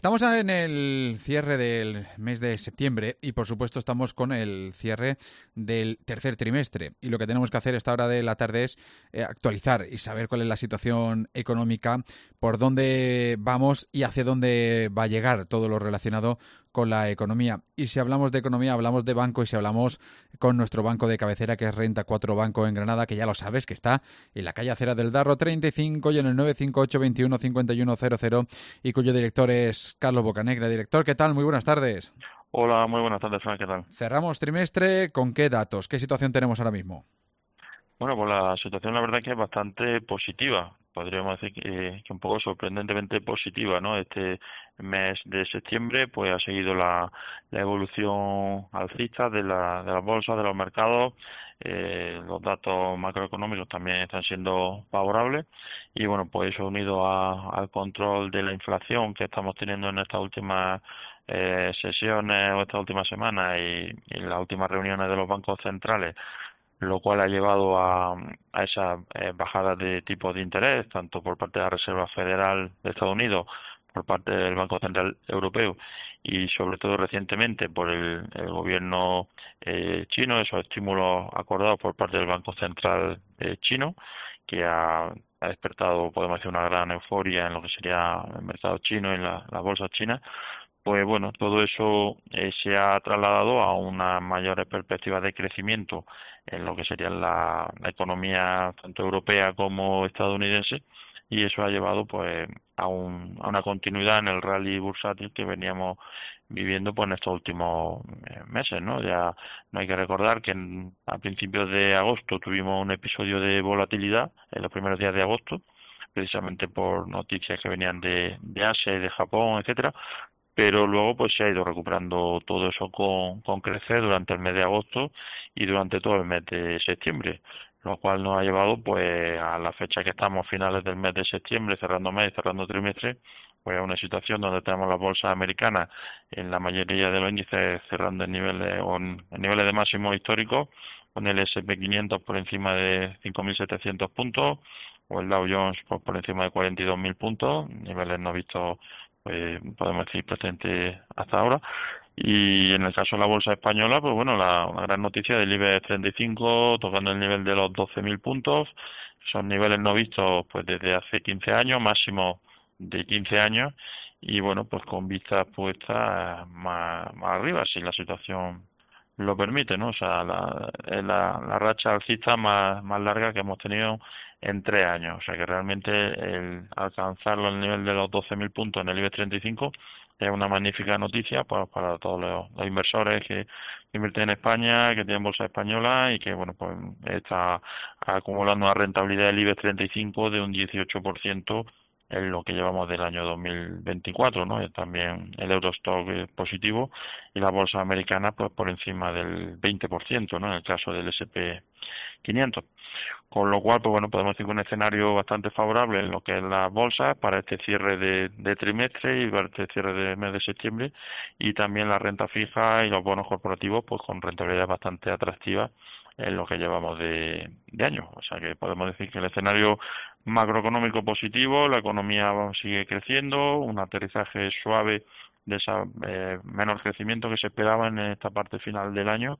Estamos en el cierre del mes de septiembre y, por supuesto, estamos con el cierre del tercer trimestre. Y lo que tenemos que hacer a esta hora de la tarde es actualizar y saber cuál es la situación económica, por dónde vamos y hacia dónde va a llegar todo lo relacionado con la economía. Y si hablamos de economía, hablamos de banco, y si hablamos con nuestro banco de cabecera, que es Renta 4 Banco en Granada, que ya lo sabes, que está en la calle Acera del Darro 35 y en el 958 21 5100, y cuyo director es Carlos Bocanegra. Director, ¿qué tal? Muy buenas tardes. Hola, muy buenas tardes, Frank, ¿qué tal? Cerramos trimestre, ¿con qué datos? ¿Qué situación tenemos ahora mismo? Bueno, pues la situación la verdad que es bastante positiva. Podríamos decir que un poco sorprendentemente positiva, ¿no? Este mes de septiembre pues ha seguido la evolución alcista de las bolsas, de los mercados. Los datos macroeconómicos también están siendo favorables y bueno, pues eso unido al control de la inflación que estamos teniendo en estas últimas sesiones o estas últimas semanas y las últimas reuniones de los bancos centrales, lo cual ha llevado a esas bajadas de tipos de interés, tanto por parte de la Reserva Federal de Estados Unidos, por parte del Banco Central Europeo y sobre todo recientemente por el gobierno chino, esos estímulos acordados por parte del Banco Central chino, que ha despertado, podemos decir, una gran euforia en lo que sería el mercado chino y las bolsas chinas. Pues bueno, todo eso se ha trasladado a unas mayores perspectivas de crecimiento en lo que sería la economía tanto europea como estadounidense, y eso ha llevado pues a una continuidad en el rally bursátil que veníamos viviendo pues en estos últimos meses, ¿no? Ya no hay que recordar que a principios de agosto tuvimos un episodio de volatilidad en los primeros días de agosto, precisamente por noticias que venían de Asia y de Japón, etcétera, pero luego pues se ha ido recuperando todo eso con crecer durante el mes de agosto y durante todo el mes de septiembre, lo cual nos ha llevado pues a la fecha que estamos, finales del mes de septiembre, cerrando mes, cerrando trimestre, pues a una situación donde tenemos las bolsas americanas en la mayoría de los índices cerrando en niveles en niveles de máximos históricos, con el S&P 500 por encima de 5.700 puntos o el Dow Jones pues, por encima de 42.000 puntos, niveles no vistos, podemos decir, presente hasta ahora. Y en el caso de la bolsa española, pues bueno, una gran noticia del IBEX 35 tocando el nivel de los 12.000 puntos. Son niveles no vistos pues desde hace 15 años, máximo de 15 años. Y bueno, pues con vistas puestas más arriba, si la situación lo permite, ¿no? O sea, es la racha alcista más larga que hemos tenido en 3 años. O sea, que realmente el alcanzarlo al nivel de los 12.000 puntos en el IBEX 35 es una magnífica noticia pues, para todos los inversores que invierten en España, que tienen bolsa española y que, bueno, pues está acumulando una rentabilidad del IBEX 35 de un 18% en lo que llevamos del año 2024, ¿no? Y también el Eurostock es positivo y la bolsa americana pues por encima del 20%, ¿no? En el caso del S&P 500. Con lo cual, pues bueno, podemos decir que un escenario bastante favorable en lo que es las bolsas para este cierre de trimestre y para este cierre de mes de septiembre, y también la renta fija y los bonos corporativos pues con rentabilidad bastante atractiva en lo que llevamos de año. O sea que podemos decir que el escenario macroeconómico positivo, la economía sigue creciendo, un aterrizaje suave de ese menor crecimiento que se esperaba en esta parte final del año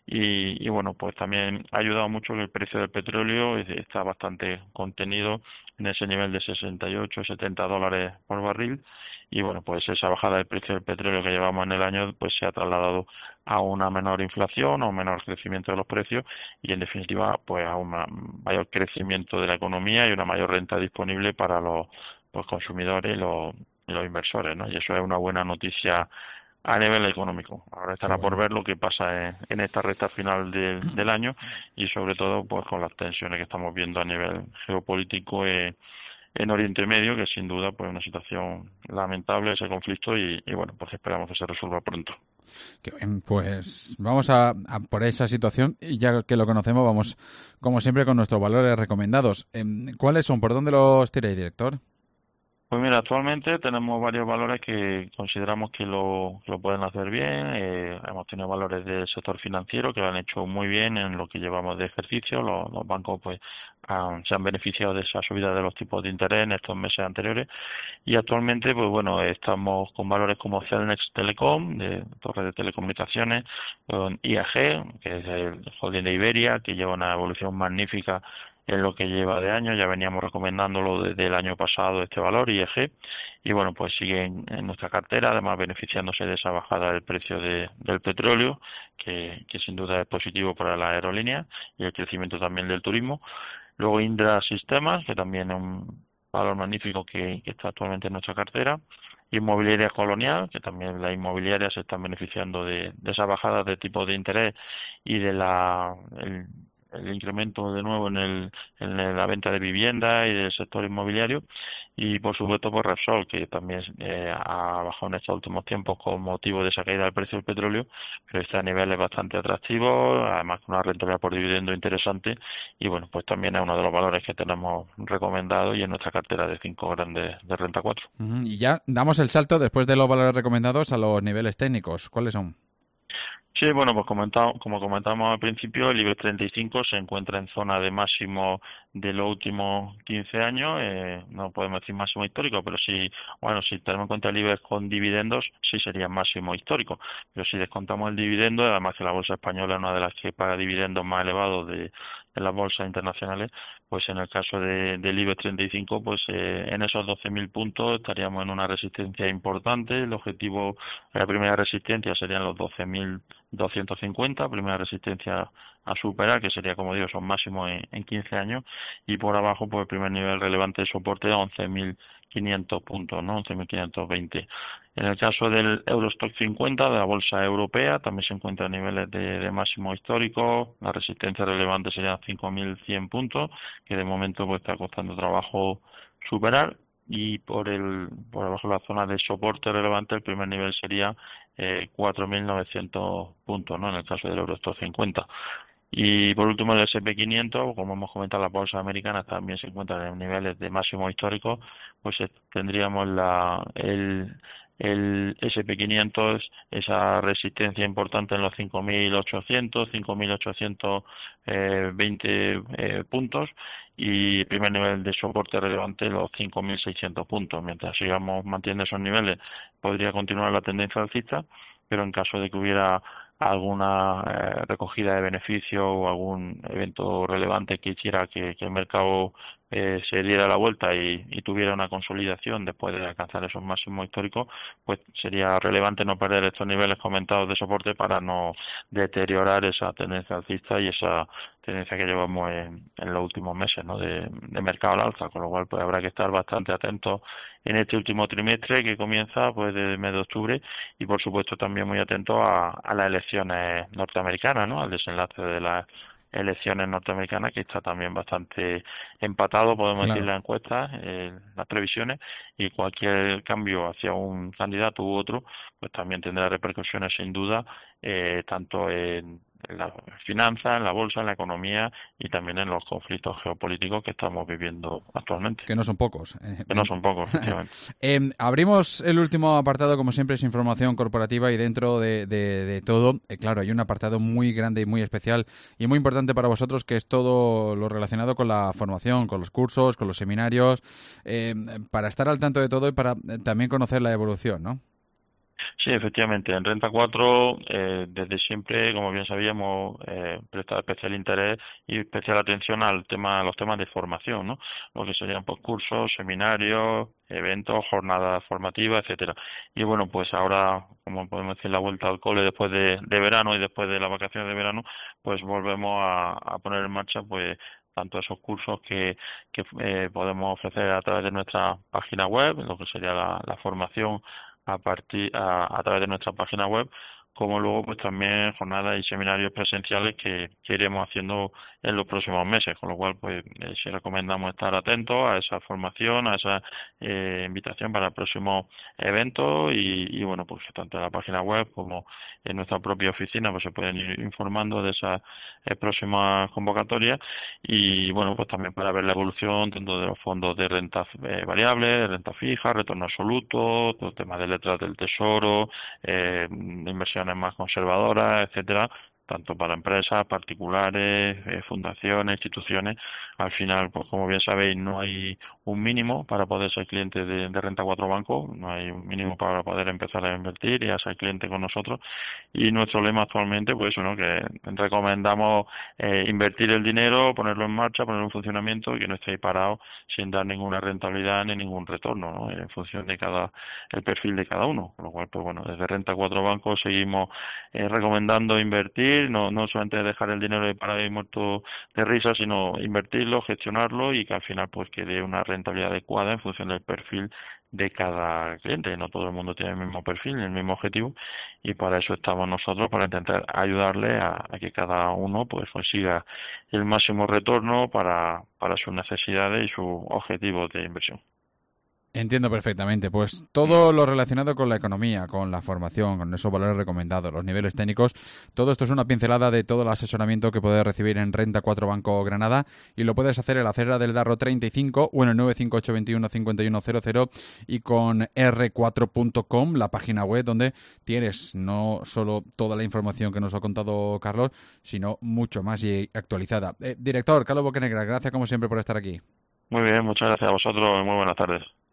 y bueno, pues también ha ayudado mucho que el precio del petróleo está bastante contenido en ese nivel de 68, 70 dólares por barril, y bueno, pues esa bajada del precio del petróleo que llevamos en el año pues se ha trasladado a una menor inflación o un menor crecimiento de los precios y en definitiva pues a un mayor crecimiento de la economía y una mayor renta disponible para los consumidores y los inversores, ¿no? Y eso es una buena noticia a nivel económico. Ahora Qué estará por bueno. ver lo que pasa en esta recta final del año y sobre todo pues con las tensiones que estamos viendo a nivel geopolítico en Oriente Medio, que sin duda pues una situación lamentable ese conflicto y bueno, pues esperamos que se resuelva pronto. Qué bien, pues vamos a por esa situación, y ya que lo conocemos, vamos como siempre con nuestros valores recomendados. ¿Cuáles son? ¿Por dónde los tiráis, director? Pues mira, actualmente tenemos varios valores que consideramos que lo pueden hacer bien. Hemos tenido valores del sector financiero que lo han hecho muy bien en lo que llevamos de ejercicio. Los bancos pues se han beneficiado de esa subida de los tipos de interés en estos meses anteriores. Y actualmente, pues bueno, estamos con valores como Cellnex Telecom, de torre de telecomunicaciones, con IAG, que es el holding de Iberia, que lleva una evolución magnífica en lo que lleva de año. Ya veníamos recomendándolo desde el año pasado este valor, IAG, y bueno, pues sigue en nuestra cartera, además beneficiándose de esa bajada del precio del petróleo, que sin duda es positivo para la aerolínea y el crecimiento también del turismo. Luego Indra Sistemas, que también es un valor magnífico que está actualmente en nuestra cartera. Inmobiliaria Colonial, que también las inmobiliarias se están beneficiando de esa bajada de tipo de interés y de el incremento de nuevo en la venta de vivienda y del sector inmobiliario. Y por supuesto, pues Repsol, que también ha bajado en estos últimos tiempos con motivo de esa caída del precio del petróleo, pero está a niveles bastante atractivos, además con una rentabilidad por dividendo interesante. Y bueno, pues también es uno de los valores que tenemos recomendado y en nuestra cartera de 5 grandes de renta 4. Ujú. Y ya damos el salto después de los valores recomendados a los niveles técnicos. ¿Cuáles son? Sí, bueno, pues como comentamos al principio, el IBEX 35 se encuentra en zona de máximo de los últimos 15 años. No podemos decir máximo histórico, pero sí, bueno, si tenemos en cuenta el IBEX con dividendos, sí sería máximo histórico. Pero si descontamos el dividendo, además que la bolsa española es una de las que paga dividendos más elevados de las bolsas internacionales, pues en el caso del IBEX 35, pues en esos 12.000 puntos estaríamos en una resistencia importante. El objetivo, la primera resistencia serían los 12.250, primera resistencia a superar, que sería, como digo, son máximos en 15 años, y por abajo, pues el primer nivel relevante de soporte a 11.500 puntos, ¿no? 11.520. En el caso del Eurostock 50 de la bolsa europea, también se encuentra a niveles de máximo histórico. La resistencia relevante serían 5.100 puntos, que de momento pues está costando trabajo superar. Y por abajo de la zona de soporte relevante, el primer nivel sería 4.900 puntos, ¿no? En el caso del Eurostock 50. Y por último, el S&P 500, como hemos comentado, las bolsas americanas también se encuentran en niveles de máximo histórico, pues tendríamos el S&P 500, esa resistencia importante en los 5.800, 5.820 puntos, y el primer nivel de soporte relevante los 5.600 puntos. Mientras sigamos manteniendo esos niveles, podría continuar la tendencia alcista, pero en caso de que hubiera alguna recogida de beneficio o algún evento relevante que hiciera que el mercado se diera la vuelta y tuviera una consolidación después de alcanzar esos máximos históricos, pues sería relevante no perder estos niveles comentados de soporte para no deteriorar esa tendencia alcista y esa tendencia que llevamos en los últimos meses, ¿no? de mercado al alza, con lo cual pues habrá que estar bastante atentos en este último trimestre que comienza pues desde el mes de octubre, y por supuesto también muy atento a las elecciones norteamericanas, ¿no? Al desenlace de las elecciones norteamericanas, que está también bastante empatado, podemos decir, Claro. las encuestas, las previsiones, y cualquier cambio hacia un candidato u otro, pues también tendrá repercusiones sin duda, tanto en la finanza, en la bolsa, en la economía y también en los conflictos geopolíticos que estamos viviendo actualmente, Que no son pocos. que no son pocos, efectivamente. Abrimos el último apartado, como siempre, es información corporativa y dentro de todo, claro, hay un apartado muy grande y muy especial y muy importante para vosotros que es todo lo relacionado con la formación, con los cursos, con los seminarios, para estar al tanto de todo y para también conocer la evolución, ¿no? Sí, efectivamente. En Renta 4, desde siempre, como bien sabíamos, prestado especial interés y especial atención al tema, a los temas de formación, ¿no? Lo que serían pues, cursos, seminarios, eventos, jornadas formativas, etcétera. Y bueno, pues ahora, como podemos decir, la vuelta al cole después de verano y después de las vacaciones de verano, pues volvemos a poner en marcha, pues tanto esos cursos que podemos ofrecer a través de nuestra página web, lo que sería la formación a través de nuestra página web, como luego pues también jornadas y seminarios presenciales que iremos haciendo en los próximos meses, con lo cual pues sí recomendamos estar atentos a esa formación, a esa invitación para el próximo evento y bueno, pues tanto en la página web como en nuestra propia oficina pues se pueden ir informando de esas próximas convocatorias y bueno, pues también para ver la evolución tanto de los fondos de renta variable, de renta fija, retorno absoluto, todo el tema de letras del tesoro, inversiones más conservadoras, etcétera, tanto para empresas, particulares, fundaciones, instituciones. Al final, pues como bien sabéis, no hay un mínimo para poder ser cliente de Renta 4 Banco, no hay un mínimo para poder empezar a invertir y a ser cliente con nosotros. Y nuestro lema actualmente, pues eso, ¿no? Que recomendamos invertir el dinero, ponerlo en marcha, ponerlo en funcionamiento y que no esté ahí parado sin dar ninguna rentabilidad ni ningún retorno, ¿no? En función de el perfil de cada uno. Con lo cual, pues bueno, desde Renta 4 Banco seguimos recomendando invertir, no solamente dejar el dinero ahí parado y muerto de risa, sino invertirlo, gestionarlo y que al final pues que dé una rentabilidad adecuada en función del perfil de cada cliente. No todo el mundo tiene el mismo perfil, el mismo objetivo y para eso estamos nosotros, para intentar ayudarle a que cada uno pues consiga el máximo retorno para sus necesidades y sus objetivos de inversión. Entiendo perfectamente. Pues todo lo relacionado con la economía, con la formación, con esos valores recomendados, los niveles técnicos, todo esto es una pincelada de todo el asesoramiento que puedes recibir en Renta 4 Banco Granada y lo puedes hacer en la Acera del Darro 35 o en el 958215100 y con r4.com, la página web donde tienes no solo toda la información que nos ha contado Carlos, sino mucho más y actualizada. Director Carlos Bocanegra, gracias como siempre por estar aquí. Muy bien, muchas gracias a vosotros y muy buenas tardes.